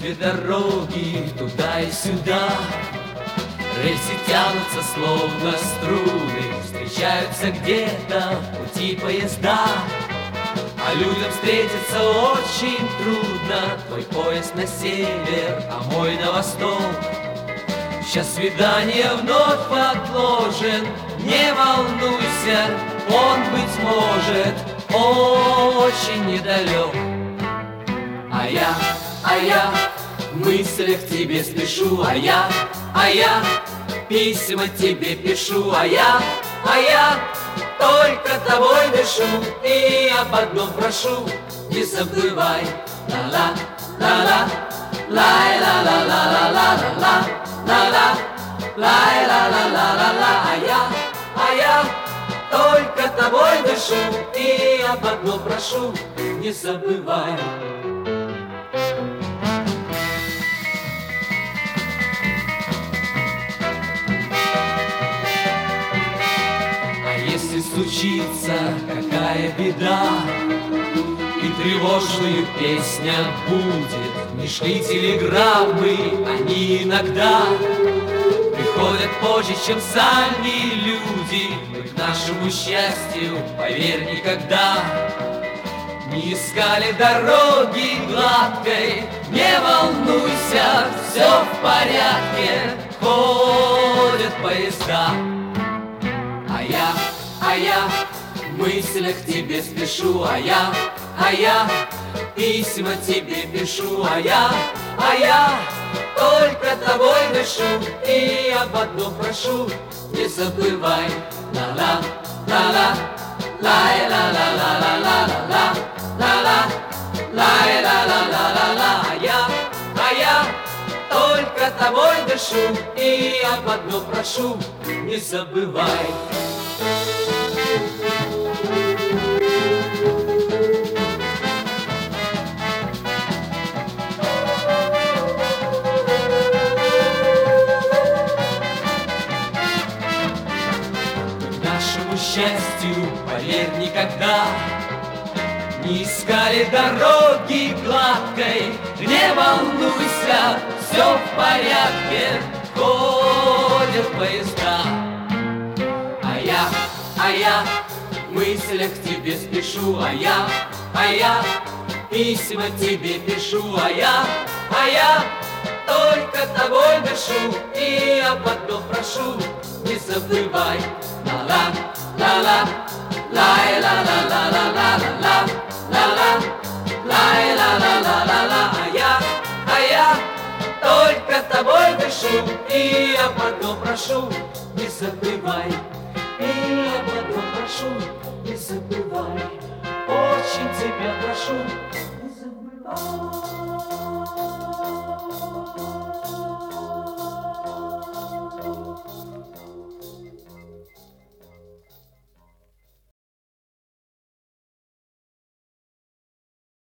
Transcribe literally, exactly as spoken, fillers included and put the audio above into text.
Были дороги туда и сюда, рельсы тянутся словно струны, встречаются где-то пути поезда, а людям встретиться очень трудно. Твой поезд на север, а мой на восток. Сейчас свидание вновь отложен, не волнуйся, он, быть может, очень недалек. А я, а я в мыслях тебе спешу, а я, а я письма тебе пишу, а я, а я только тобой дышу и об одном прошу: не забывай. Ла-ла, ла-ла, лай-ла-ла-ла-ла-ла-ла, ла-ла, лай-ла-ла-ла-ла-ла. А я, а я только тобой дышу и об одном прошу: не забывай. Если случится какая беда и тревожную песня будет, не шли телеграммы, они иногда приходят позже, чем сами люди. Мы к нашему счастью, поверь, никогда не искали дороги гладкой. Не волнуйся, все в порядке, ходят поезда. А я, а я в мыслях тебе спешу, а я, а я письма тебе пишу, а я, а я только тобой дышу и об одном прошу: не забывай. Ла-ла, ла-ла, лай-ла-ла-ла-ла-ла-ла, ла-ла, лай-ла-ла-ла-ла-ла. А я, а я только тобой дышу и об одном прошу: не забывай. К нашему счастью, поверь, никогда не искали дороги гладкой. Не волнуйся, все в порядке, ходят поезда. А я, а я в мыслях тебе спешу, а я, а я письма тебе пишу, а я, а я только тобой дышу и об одном прошу: не забывай. Ла-ла, ла-ла, лай-ла-ла-ла-ла-ла-ла, ла-ла, лай-ла-ла-ла-ла-ла. А я, а я только тобой дышу и об одном прошу: не забывай. И об одном прошу: не забывай. Очень тебя прошу: не забывай.